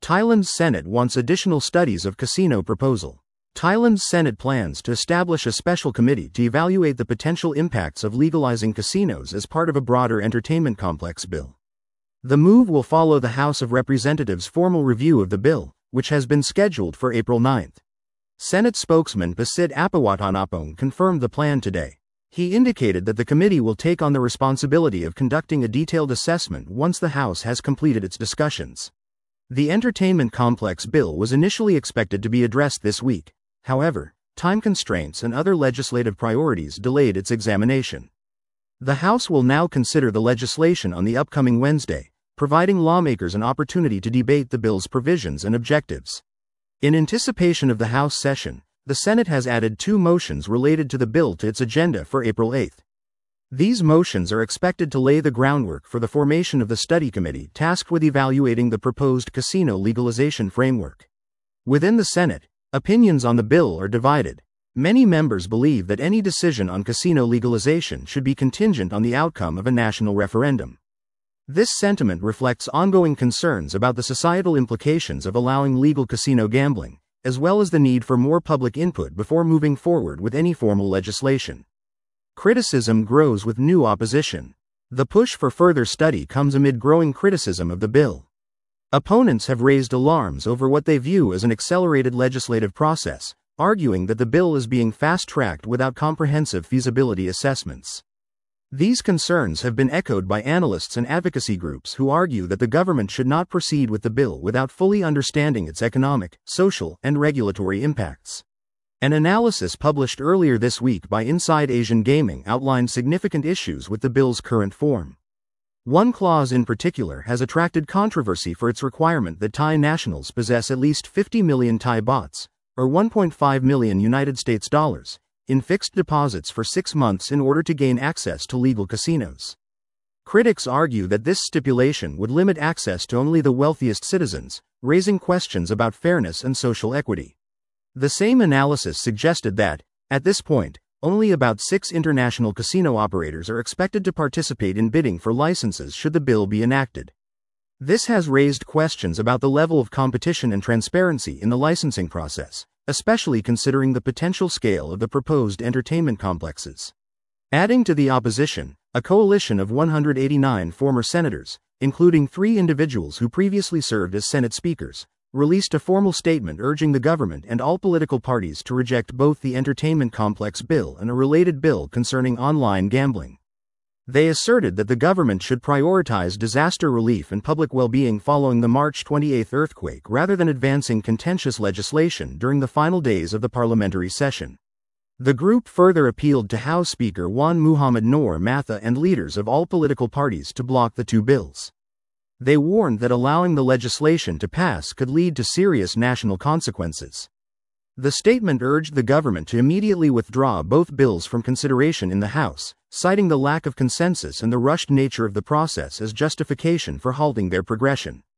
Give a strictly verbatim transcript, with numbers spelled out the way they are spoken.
Thailand's Senate wants additional studies of casino proposal. Thailand's Senate plans to establish a special committee to evaluate the potential impacts of legalizing casinos as part of a broader entertainment complex bill. The move will follow the House of Representatives' formal review of the bill, which has been scheduled for April ninth. Senate spokesman Pasit Apawatanapong confirmed the plan today. He indicated that the committee will take on the responsibility of conducting a detailed assessment once the House has completed its discussions. The entertainment complex bill was initially expected to be addressed this week. However, time constraints and other legislative priorities delayed its examination. The House will now consider the legislation on the upcoming Wednesday, providing lawmakers an opportunity to debate the bill's provisions and objectives. In anticipation of the House session, the Senate has added two motions related to the bill to its agenda for April eighth. These motions are expected to lay the groundwork for the formation of the study committee tasked with evaluating the proposed casino legalization framework. Within the Senate, opinions on the bill are divided. Many members believe that any decision on casino legalization should be contingent on the outcome of a national referendum. This sentiment reflects ongoing concerns about the societal implications of allowing legal casino gambling, as well as the need for more public input before moving forward with any formal legislation. Criticism grows with new opposition. The push for further study comes amid growing criticism of the bill. Opponents have raised alarms over what they view as an accelerated legislative process, arguing that the bill is being fast-tracked without comprehensive feasibility assessments. These concerns have been echoed by analysts and advocacy groups who argue that the government should not proceed with the bill without fully understanding its economic, social, and regulatory impacts. An analysis published earlier this week by Inside Asian Gaming outlined significant issues with the bill's current form. One clause in particular has attracted controversy for its requirement that Thai nationals possess at least fifty million Thai bahts, or one point five million United States dollars, in fixed deposits for six months in order to gain access to legal casinos. Critics argue that this stipulation would limit access to only the wealthiest citizens, raising questions about fairness and social equity. The same analysis suggested that, at this point, only about six international casino operators are expected to participate in bidding for licenses should the bill be enacted. This has raised questions about the level of competition and transparency in the licensing process, especially considering the potential scale of the proposed entertainment complexes. Adding to the opposition, a coalition of one hundred eighty-nine former senators, including three individuals who previously served as Senate speakers, released a formal statement urging the government and all political parties to reject both the entertainment complex bill and a related bill concerning online gambling. They asserted that the government should prioritize disaster relief and public well-being following the March twenty-eighth earthquake rather than advancing contentious legislation during the final days of the parliamentary session. The group further appealed to House Speaker Wan Muhammad Noor Matha and leaders of all political parties to block the two bills. They warned that allowing the legislation to pass could lead to serious national consequences. The statement urged the government to immediately withdraw both bills from consideration in the House, citing the lack of consensus and the rushed nature of the process as justification for halting their progression.